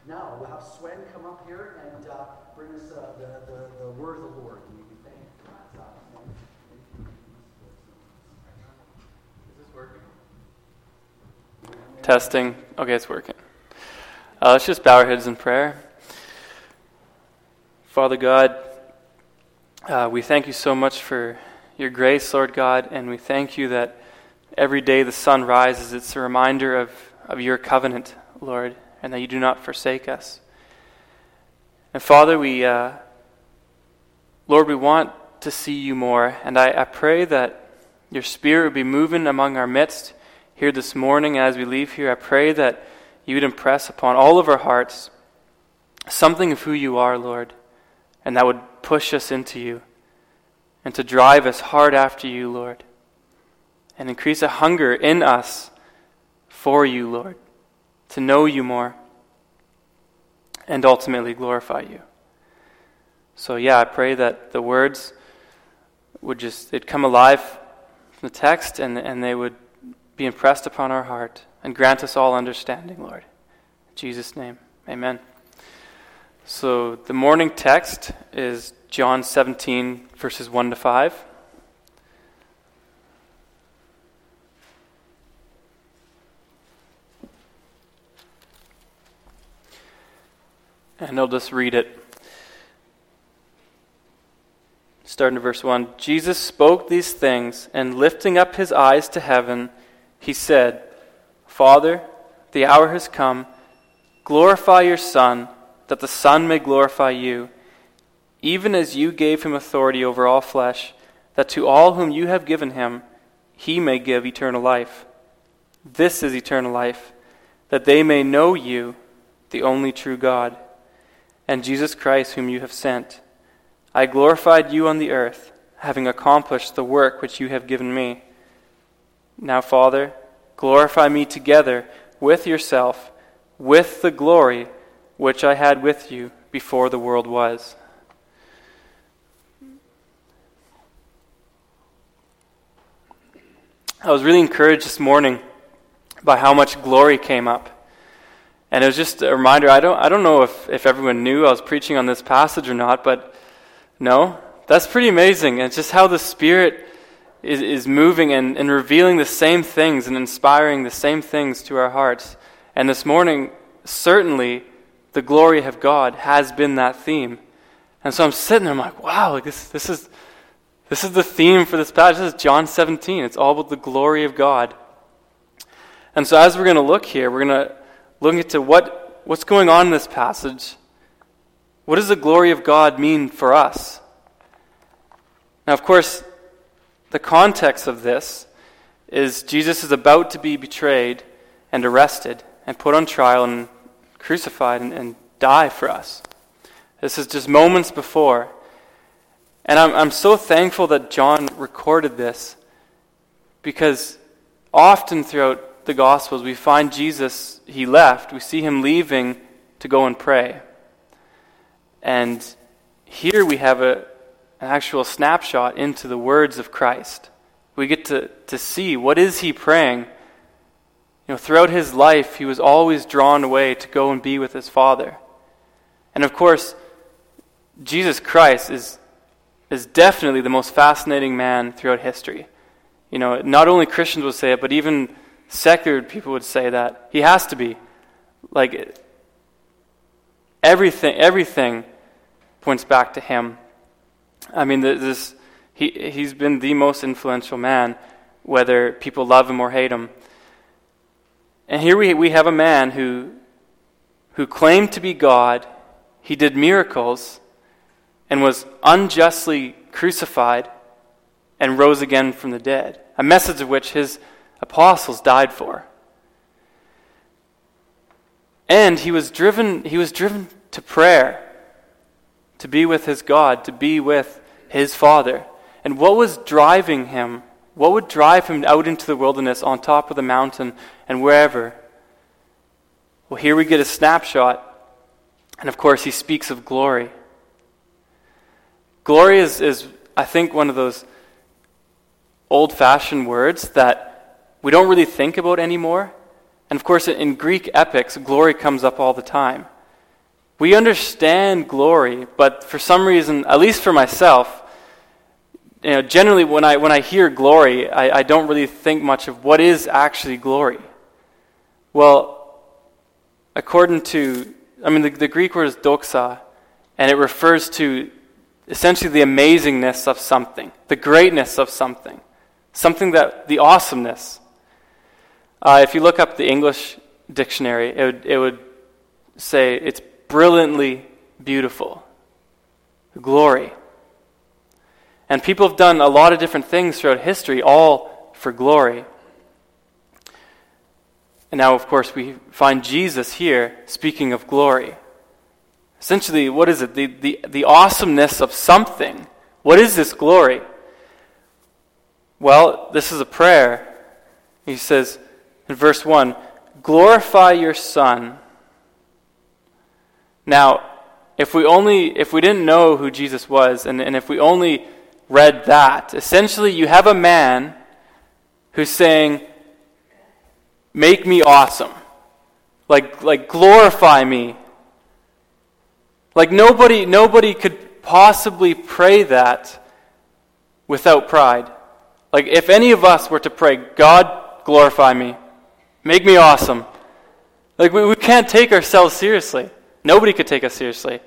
Now, we'll have Swen come up here and bring us the word of the Lord. And we can thank you for that. Is this working? Testing. Okay, it's working. Let's just bow our heads in prayer. Father God, we thank you so much for your grace, Lord God, and we thank you that every day the sun rises, it's a reminder of your covenant, Lord, and that you do not forsake us. And Father, Lord, we want to see you more, and I pray that your Spirit would be moving among our midst here this morning as we leave here. I pray that you would impress upon all of our hearts something of who you are, Lord, and that would push us into you and to drive us hard after you, Lord, and increase a hunger in us for you, Lord, to know you more and ultimately glorify you. So I pray that the words they'd come alive from the text and they would be impressed upon our heart and grant us all understanding, Lord. In Jesus' name, amen. So the morning text is John 17, verses 1 to 5. And I'll just read it. Starting at verse 1. Jesus spoke these things, and lifting up his eyes to heaven, he said, Father, the hour has come. Glorify your Son, that the Son may glorify you, even as you gave him authority over all flesh, that to all whom you have given him, he may give eternal life. This is eternal life, that they may know you, the only true God, and Jesus Christ whom you have sent. I glorified you on the earth, having accomplished the work which you have given me. Now, Father, glorify me together with yourself, with the glory which I had with you before the world was. I was really encouraged this morning by how much glory came up. And it was just a reminder. I don't know if everyone knew I was preaching on this passage or not, but no, that's pretty amazing. And it's just how the Spirit is moving and revealing the same things and inspiring the same things to our hearts. And this morning, certainly, the glory of God has been that theme. And so I'm sitting there, I'm like, wow, like this is the theme for this passage. This is John 17. It's all about the glory of God. And so as we're going to look here, we're going to look into what's going on in this passage. What does the glory of God mean for us? Now, of course, the context of this is Jesus is about to be betrayed and arrested and put on trial and crucified and die for us. This is just moments before. And I'm so thankful that John recorded this, because often throughout the Gospels we find Jesus, he left. We see him leaving to go and pray. And here we have an actual snapshot into the words of Christ. We get to see, what is he praying? Throughout his life, he was always drawn away to go and be with his Father. And of course, Jesus Christ is definitely the most fascinating man throughout history. Not only Christians would say it, but even secular people would say that. He has to be. Like, everything points back to him. I mean, he's been the most influential man, whether people love him or hate him. And here we have a man who claimed to be God. He did miracles and was unjustly crucified and rose again from the dead, a message of which his apostles died for. And he was driven to prayer, to be with his God, to be with his Father. And what was driving him? What would drive him out into the wilderness, on top of the mountain, and wherever? Well, here we get a snapshot. And of course, he speaks of glory. Glory is, I think, one of those old-fashioned words that we don't really think about anymore. And of course, in Greek epics, glory comes up all the time. We understand glory, but for some reason, at least for myself, generally when I hear glory, I don't really think much of what is actually glory. Well, according to, the Greek word is doxa, and it refers to essentially the amazingness of something, the greatness of something, the awesomeness. If you look up the English dictionary, it would say it's brilliantly beautiful, glory. And people have done a lot of different things throughout history, all for glory. And now, of course, we find Jesus here speaking of glory. Essentially, what is it? The awesomeness of something. What is this glory? Well, this is a prayer. He says in verse 1, glorify your Son. Now, if we didn't know who Jesus was, and if we only read that, essentially you have a man who's saying, make me awesome. Like glorify me. Like nobody could possibly pray that without pride. Like if any of us were to pray, God, glorify me. Make me awesome. Like we can't take ourselves seriously. Nobody could take us seriously.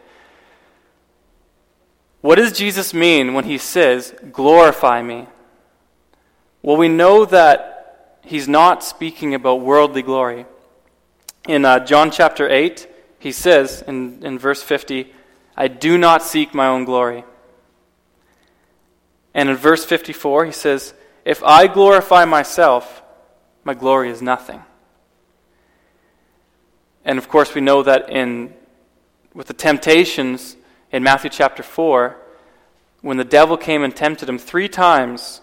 What does Jesus mean when he says, glorify me? Well, we know that he's not speaking about worldly glory. In John chapter 8, he says in verse 50, I do not seek my own glory. And in verse 54, he says, if I glorify myself, my glory is nothing. And of course, we know that with the temptations in Matthew chapter 4, when the devil came and tempted him 3 times,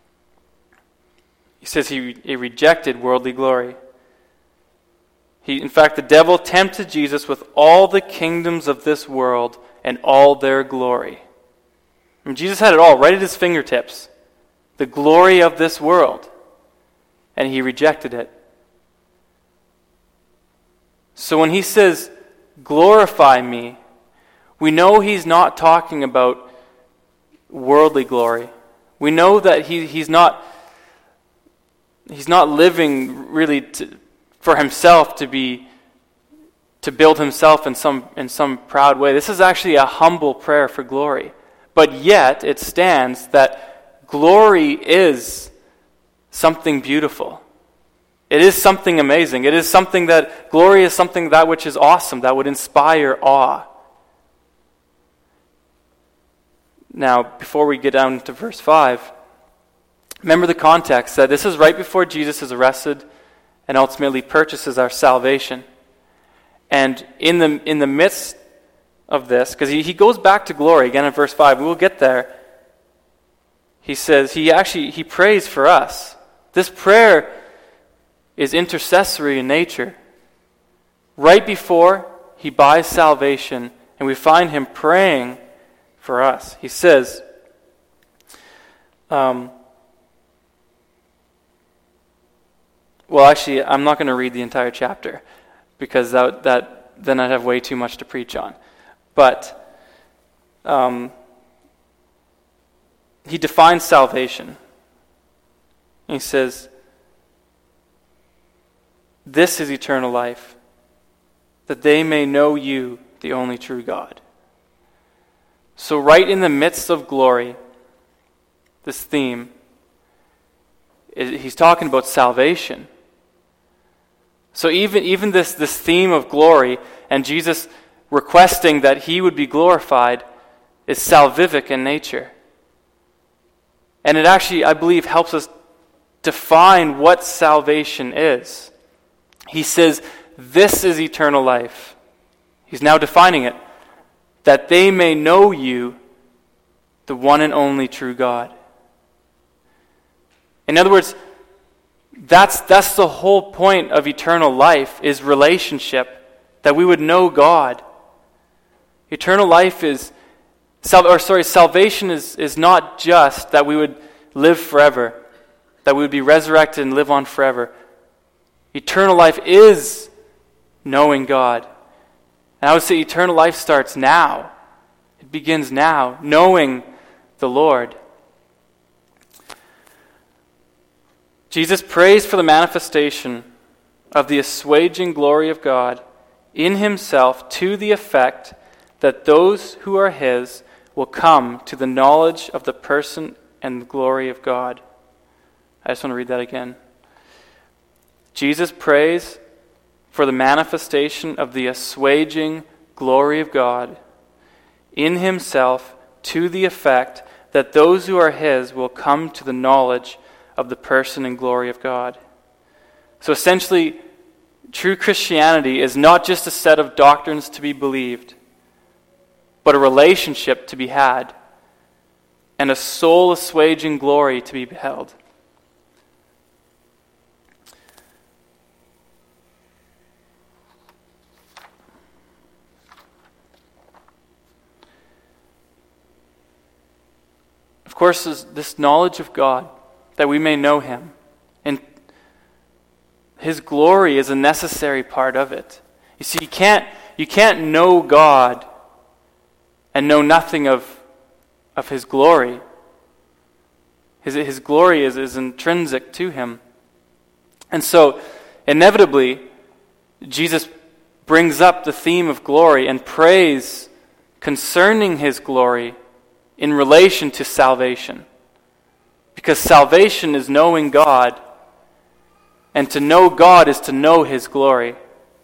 he says he rejected worldly glory. In fact, the devil tempted Jesus with all the kingdoms of this world and all their glory. Jesus had it all right at his fingertips. The glory of this world. And he rejected it. So when he says, glorify me, we know he's not talking about worldly glory. We know that he's not living really for himself to build himself in some proud way. This is actually a humble prayer for glory. But yet it stands that glory is something beautiful. It is something amazing. It is something glory is something that which is awesome, that would inspire awe. Now, before we get down to verse 5, remember the context that this is right before Jesus is arrested and ultimately purchases our salvation. And in the midst of this, because he goes back to glory again in verse 5, we will get there. He says he prays for us. This prayer is intercessory in nature. Right before he buys salvation, and we find him praying for us. He says, well, actually, I'm not going to read the entire chapter because that then I'd have way too much to preach on. But he defines salvation. He says, this is eternal life, that they may know you, the only true God. So right in the midst of glory, this theme, he's talking about salvation. So even this theme of glory and Jesus requesting that he would be glorified is salvific in nature. And it actually, I believe, helps us define what salvation is. He says, this is eternal life. He's now defining it. That they may know you, the one and only true God. In other words, that's the whole point of eternal life, is relationship, that we would know God. Eternal life salvation is not just that we would live forever, that we would be resurrected and live on forever. Eternal life is knowing God. And I would say eternal life starts now. It begins now, knowing the Lord. Jesus prays for the manifestation of the assuaging glory of God in himself to the effect that those who are his will come to the knowledge of the person and the glory of God. I just want to read that again. Jesus prays for the manifestation of the assuaging glory of God in himself to the effect that those who are his will come to the knowledge of the person and glory of God. So essentially, true Christianity is not just a set of doctrines to be believed, but a relationship to be had and a soul-assuaging glory to be beheld. Of course, this knowledge of God, that we may know him, and his glory is a necessary part of it. You see, you can't know God and know nothing of his glory. His glory is intrinsic to him. And so, inevitably, Jesus brings up the theme of glory and prays concerning his glory in relation to salvation. Because salvation is knowing God, and to know God is to know his glory.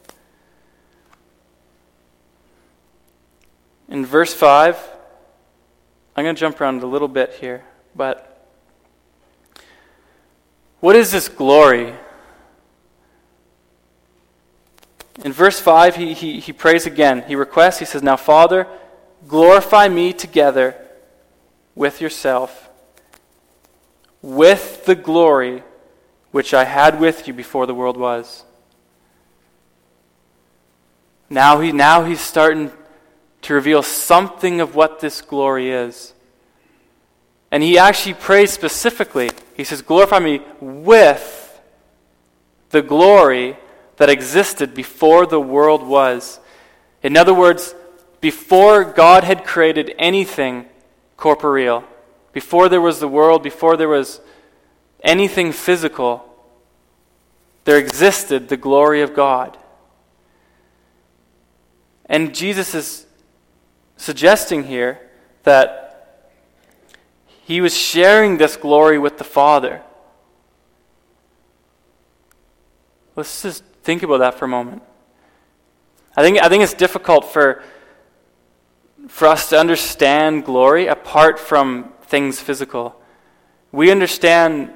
In verse 5, I'm going to jump around a little bit here, but what is this glory? In verse 5, he prays again. He requests, he says, "Now, Father, glorify me together with yourself, with the glory which I had with you before the world was." Now he's starting to reveal something of what this glory is. And he actually prays specifically. He says, "Glorify me with the glory that existed before the world was." In other words, before God had created anything corporeal, before there was the world, before there was anything physical, there existed the glory of God. And Jesus is suggesting here that he was sharing this glory with the Father. Let's just think about that for a moment. I think it's difficult for us to understand glory apart from things physical. We understand,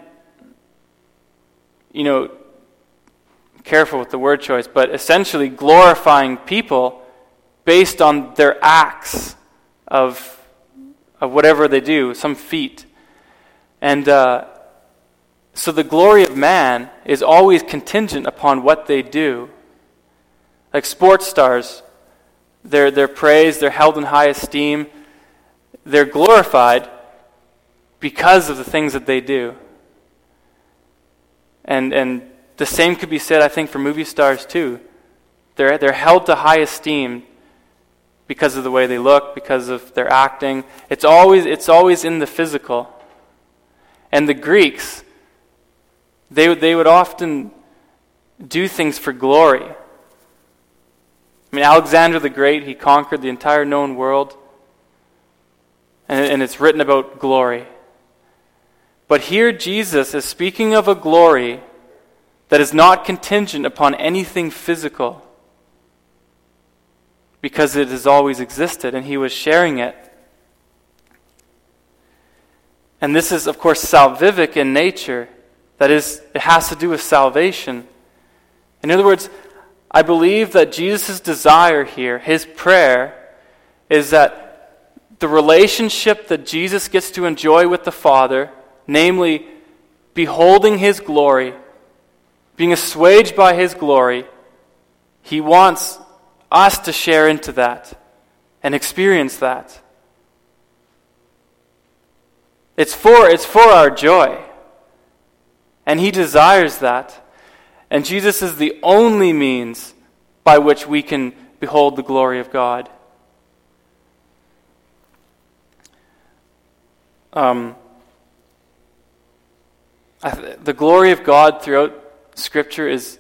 careful with the word choice, but essentially glorifying people based on their acts of whatever they do, some feat. And so the glory of man is always contingent upon what they do. Like sports stars, they're praised, they're held in high esteem, they're glorified because of the things that they do. And the same could be said, I think, for movie stars too. They're held to high esteem because of the way they look, because of their acting. It's always in the physical. And the Greeks, they would often do things for glory. I mean, Alexander the Great, he conquered the entire known world. And it's written about glory. But here Jesus is speaking of a glory that is not contingent upon anything physical, because it has always existed, and he was sharing it. And this is, of course, salvific in nature. That is, it has to do with salvation. In other words, I believe that Jesus' desire here, his prayer, is that the relationship that Jesus gets to enjoy with the Father, namely beholding his glory, being assuaged by his glory, he wants us to share into that and experience that. It's for our joy. And he desires that. And Jesus is the only means by which we can behold the glory of God. The glory of God throughout Scripture is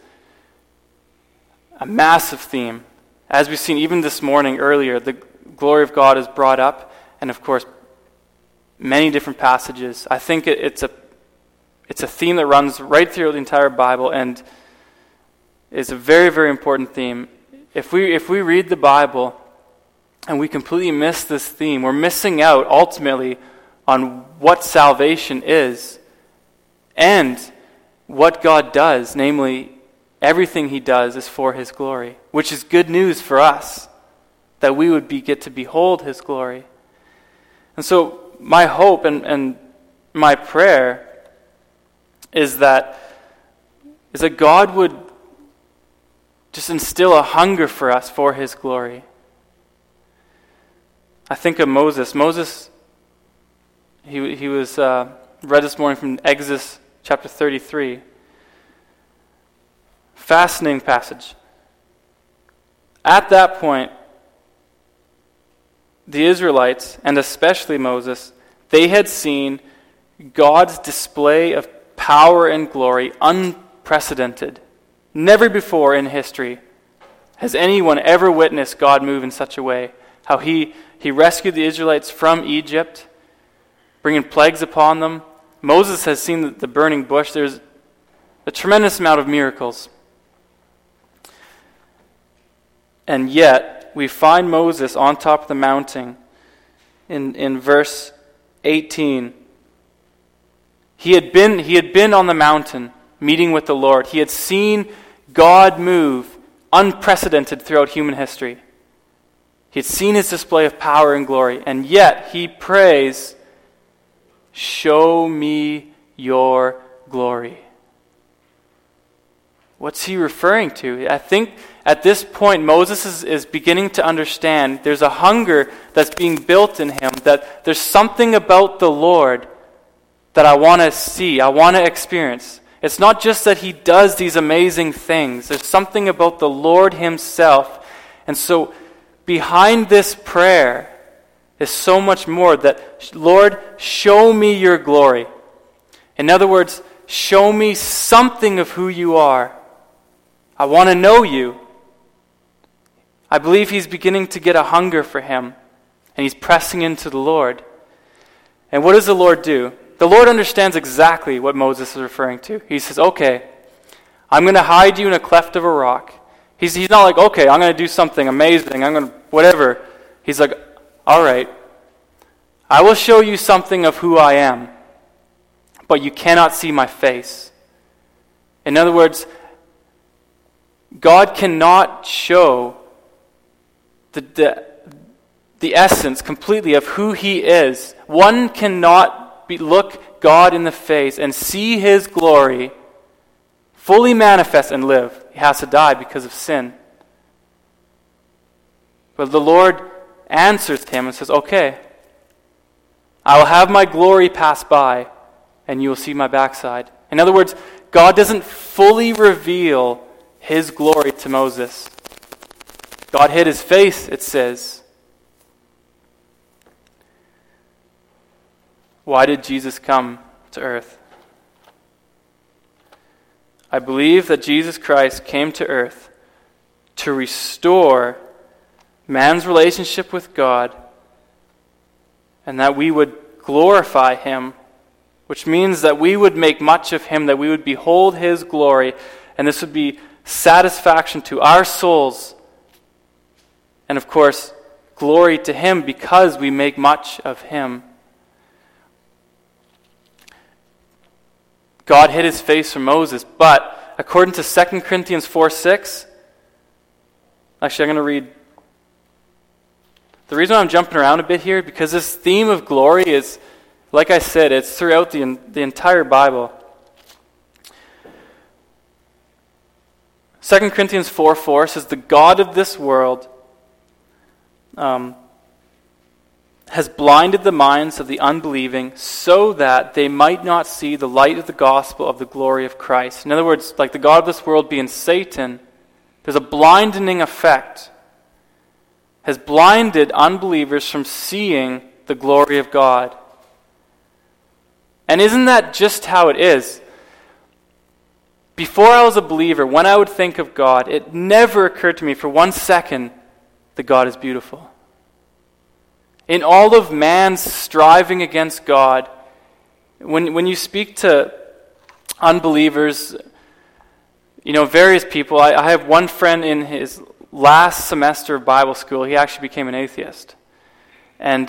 a massive theme. As we've seen even this morning earlier, the glory of God is brought up, and of course, many different passages. I think it's a theme that runs right through the entire Bible and is a very, very important theme. If we read the Bible and we completely miss this theme, we're missing out ultimately on what salvation is and what God does, namely, everything He does is for His glory, which is good news for us, that we would get to behold His glory. And so my hope and my prayer is that God would just instill a hunger for us for His glory. I think of Moses. Moses, he was read this morning from Exodus chapter 33. Fascinating passage. At that point, the Israelites, and especially Moses, they had seen God's display of power and glory unprecedented. Never before in history has anyone ever witnessed God move in such a way. How He rescued the Israelites from Egypt, bringing plagues upon them. Moses has seen the burning bush. There's a tremendous amount of miracles. And yet, we find Moses on top of the mountain in verse 18. He had been on the mountain meeting with the Lord. He had seen God move unprecedented throughout human history. He had seen His display of power and glory, and yet he prays, "Show me your glory." What's he referring to? I think at this point Moses is beginning to understand there's a hunger that's being built in him, that there's something about the Lord that I want to see, I want to experience. It's not just that He does these amazing things. There's something about the Lord Himself. And so behind this prayer is so much more, that, Lord, show me your glory. In other words, show me something of who you are. I want to know you. I believe he's beginning to get a hunger for Him, and he's pressing into the Lord. And what does the Lord do? The Lord understands exactly what Moses is referring to. He says, okay, I'm going to hide you in a cleft of a rock. He's not like, okay, I'm going to do something amazing. I'm going to, whatever. He's like, all right, I will show you something of who I am, but you cannot see my face. In other words, God cannot show the essence completely of who He is. One cannot look God in the face and see His glory fully manifest and live. He has to die because of sin. But the Lord answers him and says, okay, I will have my glory pass by, and you will see my backside. In other words, God doesn't fully reveal His glory to Moses. God hid His face, it says. Why did Jesus come to earth? I believe that Jesus Christ came to earth to restore man's relationship with God, and that we would glorify Him, which means that we would make much of Him, that we would behold His glory, and this would be satisfaction to our souls, and of course, glory to Him because we make much of Him. God hid His face from Moses, but according to 2 Corinthians 4:6, actually I'm going to read. The reason why I'm jumping around a bit here, because this theme of glory is, like I said, it's throughout the entire Bible. 2 Corinthians 4:4 says, the God of this world has blinded the minds of the unbelieving so that they might not see the light of the gospel of the glory of Christ. In other words, like the God of this world being Satan, there's a blinding effect has blinded unbelievers from seeing the glory of God. And isn't that just how it is? Before I was a believer, when I would think of God, it never occurred to me for 1 second that God is beautiful. In all of man's striving against God, when you speak to unbelievers, various people, I have one friend in his last semester of Bible school, he actually became an atheist. And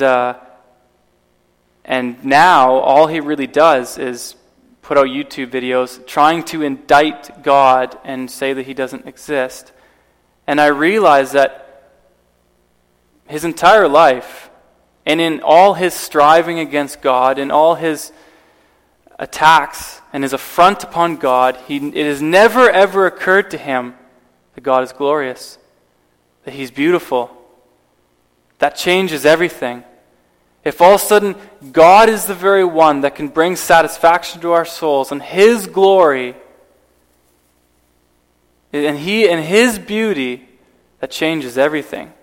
now all he really does is put out YouTube videos trying to indict God and say that he doesn't exist. And I realize that his entire life, and in all his striving against God, in all his attacks and his affront upon God, it has never ever occurred to him that God is glorious, that he's beautiful. That changes everything. If all of a sudden God is the very one that can bring satisfaction to our souls and his glory and his beauty, that changes everything.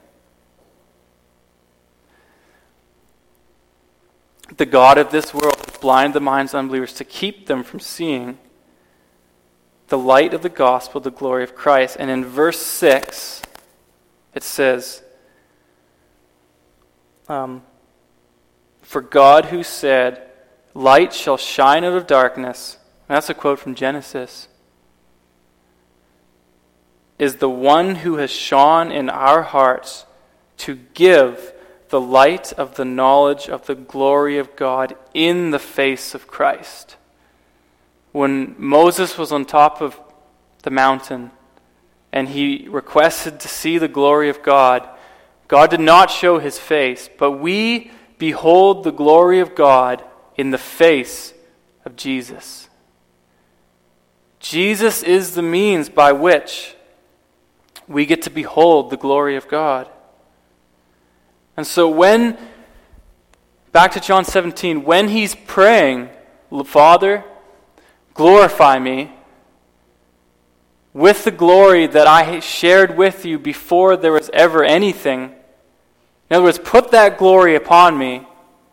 The God of this world has blinded the minds of unbelievers to keep them from seeing the light of the gospel, the glory of Christ. And in verse 6, it says, for God who said, light shall shine out of darkness, and that's a quote from Genesis, is the one who has shone in our hearts to give the light of the knowledge of the glory of God in the face of Christ. When Moses was on top of the mountain and he requested to see the glory of God, God did not show his face, but we behold the glory of God in the face of Jesus. Jesus is the means by which we get to behold the glory of God. And so back to John 17, when he's praying, Father, glorify me with the glory that I shared with you before there was ever anything. In other words, put that glory upon me.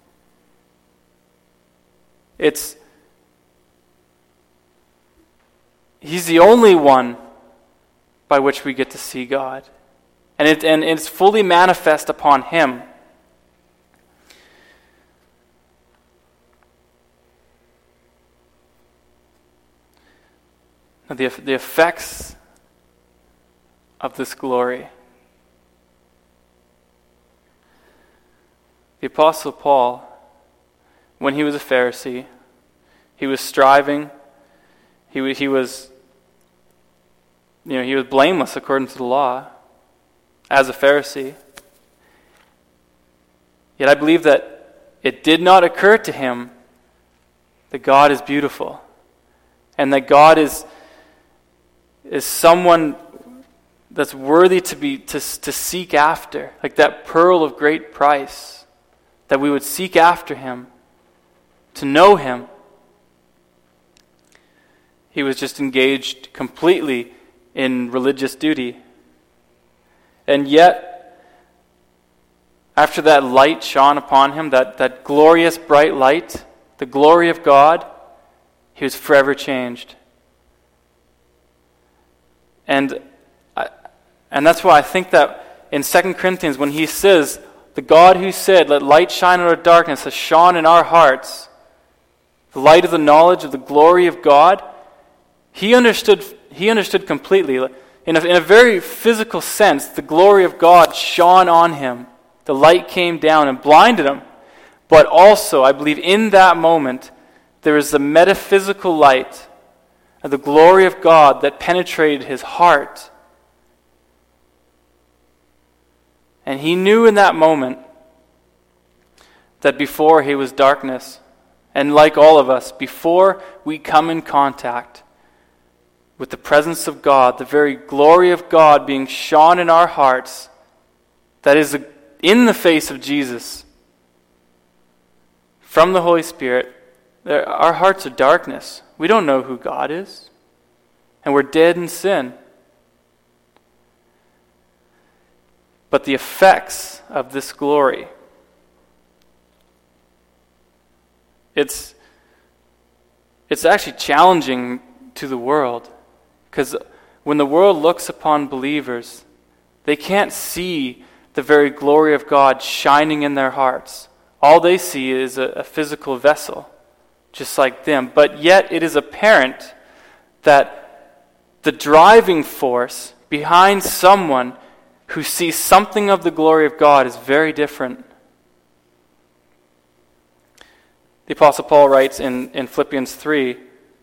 He's the only one by which we get to see God. And it's fully manifest upon him. Now the effects of this glory. The Apostle Paul, when he was a Pharisee, he was striving. He was blameless according to the law as a Pharisee. Yet I believe that it did not occur to him that God is beautiful and that God is someone that's worthy to seek after, like that pearl of great price, that we would seek after him, to know him. He was just engaged completely in religious duty. And yet, after that light shone upon him, that glorious bright light, the glory of God, he was forever changed. And that's why I think that in 2 Corinthians, when he says, the God who said, let light shine out of darkness, has shone in our hearts, the light of the knowledge of the glory of God, he understood completely. In a very physical sense, the glory of God shone on him. The light came down and blinded him. But also, I believe in that moment, there is the metaphysical light of the glory of God that penetrated his heart. And he knew in that moment that before he was darkness. And like all of us, before we come in contact with the presence of God, the very glory of God being shone in our hearts, that is in the face of Jesus, from the Holy Spirit, our hearts are darkness. We don't know who God is. And we're dead in sin. but the effects of this glory. It's actually challenging to the world, because when the world looks upon believers, they can't see the very glory of God shining in their hearts. All they see is a physical vessel, just like them. But yet it is apparent that the driving force behind someone who sees something of the glory of God is very different. The Apostle Paul writes in Philippians 3,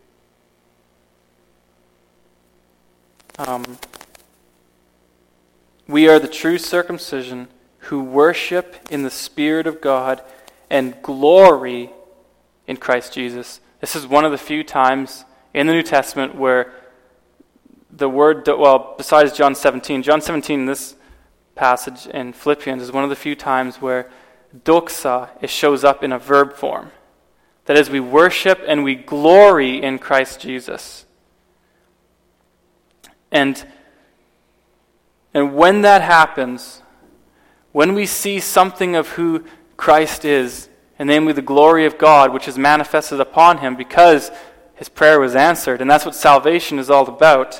we are the true circumcision who worship in the Spirit of God and glory in Christ Jesus. This is one of the few times in the New Testament where the word, besides John 17, in this passage in Philippians is one of the few times where doxa, it shows up in a verb form. That is, we worship and we glory in Christ Jesus. And when that happens, when we see something of who Christ is, and namely the glory of God, which is manifested upon him because his prayer was answered, and that's what salvation is all about.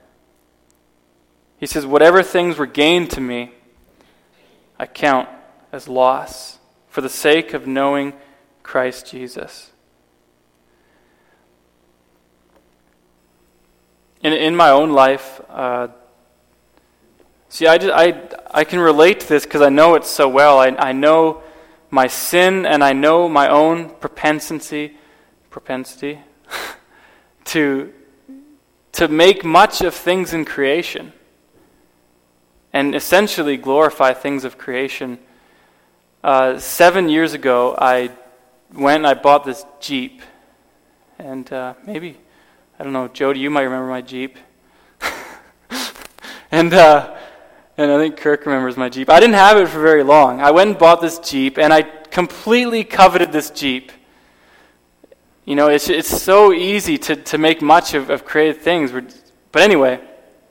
He says, whatever things were gained to me, I count as loss for the sake of knowing Christ Jesus. In my own life, I can relate to this because I know it so well. I know my sin and I know my own propensity to make much of things in creation and essentially glorify things of creation. 7 years ago, I bought this Jeep, and maybe, I don't know, Jody, you might remember my Jeep. And I think Kirk remembers my Jeep. I didn't have it for very long. I went and bought this Jeep, and I completely coveted this Jeep. You know, it's so easy to make much of creative things. But anyway,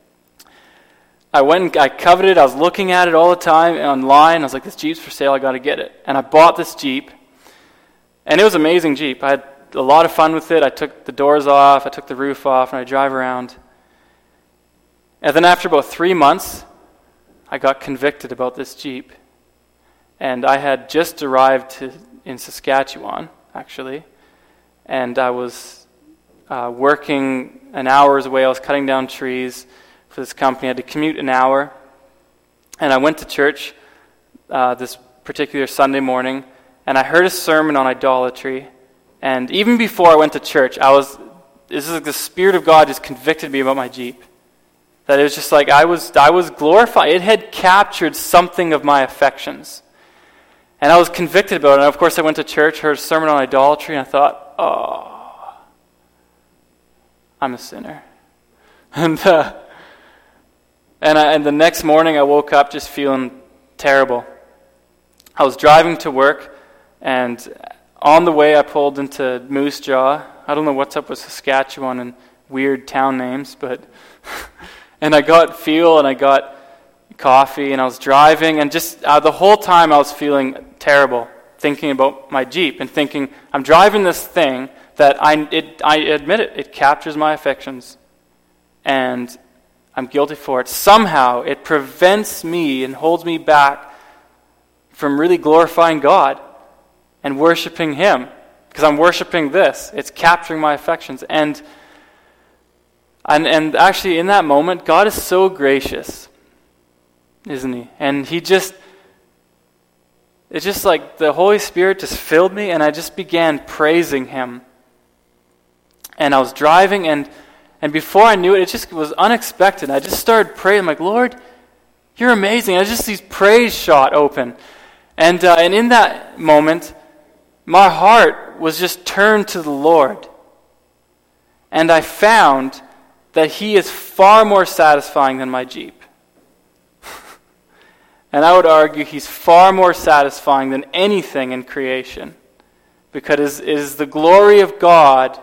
I went and I coveted it. I was looking at it all the time online. I was like, this Jeep's for sale. I got to get it. And I bought this Jeep, and it was an amazing Jeep. I had a lot of fun with it. I took the doors off. I took the roof off, and I drive around. And then after about 3 months, I got convicted about this Jeep. And I had just arrived in Saskatchewan, actually. And I was working an hour's away. I was cutting down trees for this company. I had to commute an hour. And I went to church this particular Sunday morning, and I heard a sermon on idolatry. And even before I went to church, this is like the Spirit of God just convicted me about my Jeep. That it was just like I was glorified. It had captured something of my affections. And I was convicted about it. And of course I went to church, heard a sermon on idolatry, and I thought, oh, I'm a sinner. And the next morning I woke up just feeling terrible. I was driving to work, and on the way I pulled into Moose Jaw. I don't know what's up with Saskatchewan and weird town names, but... And I got fuel, and I got coffee, and I was driving, and just the whole time I was feeling terrible, thinking about my Jeep, and thinking, I'm driving this thing that I admit it captures my affections, and I'm guilty for it. Somehow it prevents me and holds me back from really glorifying God and worshiping Him, because I'm worshiping this. It's capturing my affections, And actually, in that moment, God is so gracious, isn't He? And it's just like the Holy Spirit just filled me, and I just began praising Him. And I was driving, and before I knew it, it just was unexpected. I just started praying. I'm like, Lord, You're amazing. And just these praise shot open. And in that moment, my heart was just turned to the Lord. And I found that He is far more satisfying than my Jeep. And I would argue He's far more satisfying than anything in creation, because it is the glory of God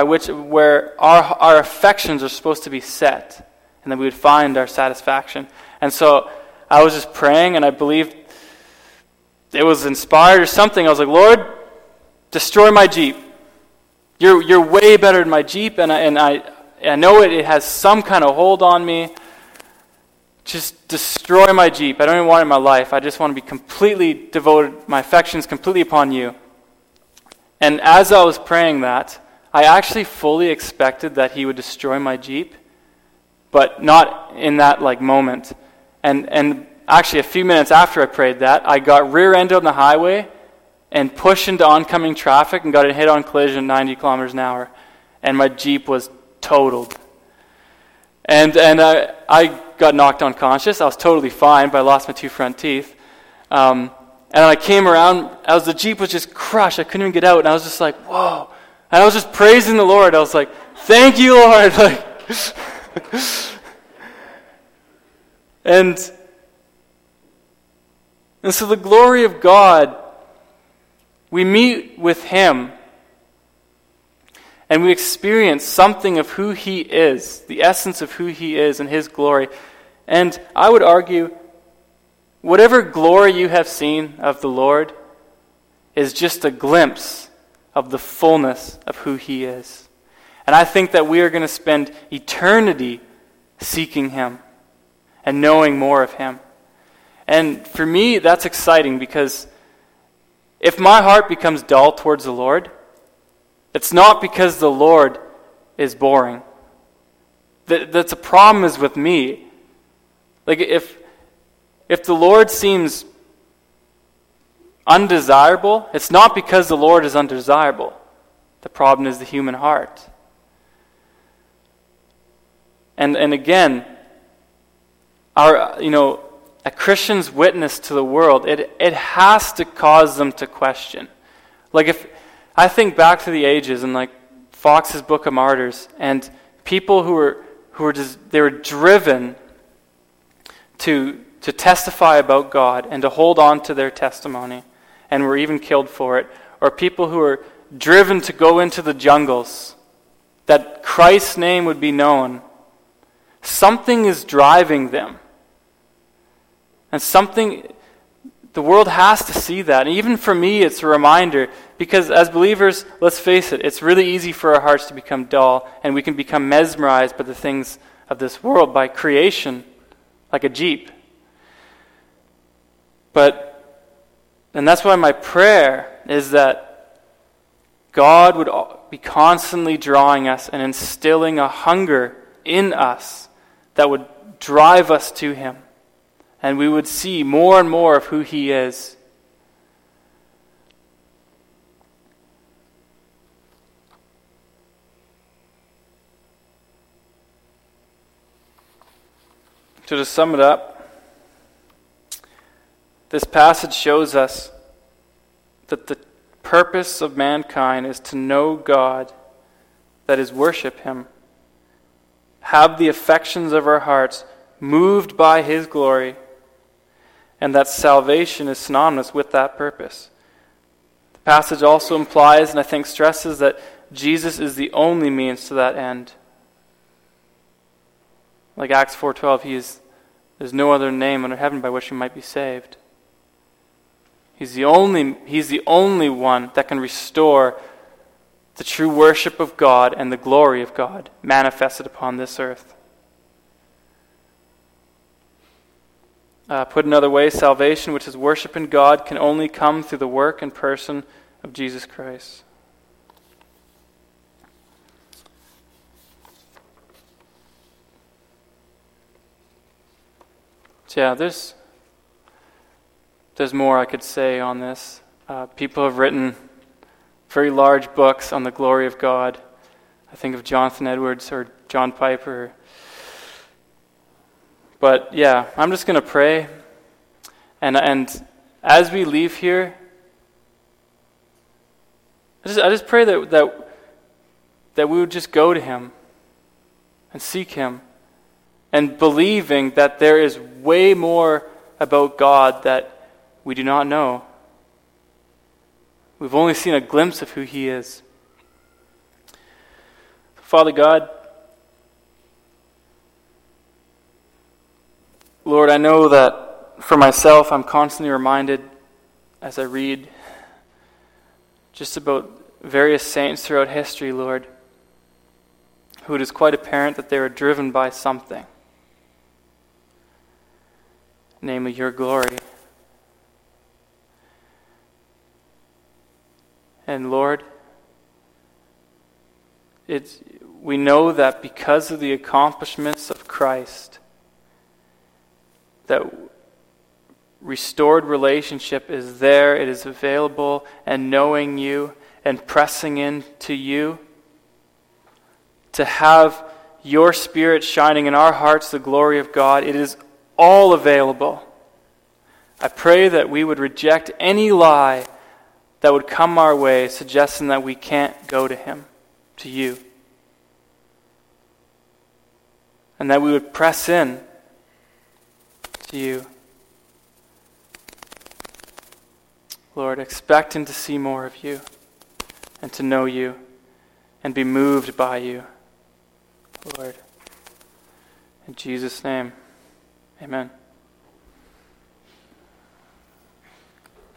where our affections are supposed to be set, and that we would find our satisfaction. And so I was just praying, and I believed it was inspired or something. I was like, Lord, destroy my Jeep. You're way better than my Jeep, and I know it has some kind of hold on me. Just destroy my Jeep. I don't even want it in my life. I just want to be completely devoted, my affections completely upon you. And as I was praying that, I actually fully expected that he would destroy my Jeep, but not in that moment. And actually a few minutes after I prayed that, I got rear-ended on the highway and pushed into oncoming traffic and got a head-on collision at 90 kilometers an hour. And my Jeep was totaled. And I got knocked unconscious. I was totally fine, but I lost my 2 front teeth. And I came around, the Jeep was just crushed. I couldn't even get out, and I was just like, whoa. And I was just praising the Lord. I was like, thank you, Lord. And so the glory of God, we meet with him, and we experience something of who he is, the essence of who he is and his glory. And I would argue, whatever glory you have seen of the Lord is just a glimpse of the fullness of who he is. And I think that we are going to spend eternity seeking him and knowing more of him. And for me, that's exciting, because if my heart becomes dull towards the Lord, it's not because the Lord is boring. That's a problem is with me. If the Lord seems undesirable, it's not because the Lord is undesirable. The problem is the human heart. And again, a Christian's witness to the world, it has to cause them to question. If I think back to the ages and Fox's Book of Martyrs, and people who were driven to testify about God and to hold on to their testimony, and were even killed for it, or people who were driven to go into the jungles, that Christ's name would be known. Something is driving them. And the world has to see that. And even for me, it's a reminder, because as believers, let's face it, it's really easy for our hearts to become dull, and we can become mesmerized by the things of this world, by creation, like a Jeep. And that's why my prayer is that God would be constantly drawing us and instilling a hunger in us that would drive us to him. And we would see more and more of who he is. So to sum it up, this passage shows us that the purpose of mankind is to know God, that is, worship him, have the affections of our hearts moved by his glory, and that salvation is synonymous with that purpose. The passage also implies, and I think stresses, that Jesus is the only means to that end. Like Acts 4:12, there's no other name under heaven by which we might be saved. He's the only one that can restore the true worship of God and the glory of God manifested upon this earth. Put another way, salvation, which is worship in God, can only come through the work and person of Jesus Christ. So yeah, there's more I could say on this. People have written very large books on the glory of God. I think of Jonathan Edwards or John Piper. But yeah, I'm just going to pray. And as we leave here, I just pray that we would just go to him and seek him, and believing that there is way more about God that we do not know. We've only seen a glimpse of who he is. Father God, Lord, I know that for myself, I'm constantly reminded as I read just about various saints throughout history, Lord, who it is quite apparent that they were driven by something, namely your glory. And Lord, we know that because of the accomplishments of Christ, that restored relationship is there, it is available, and knowing you and pressing into you, to have your Spirit shining in our hearts the glory of God, it is all available. I pray that we would reject any lie that would come our way suggesting that we can't go to Him, to you. And that we would press in to you. Lord, expecting to see more of you and to know you and be moved by you, Lord. In Jesus' name, amen.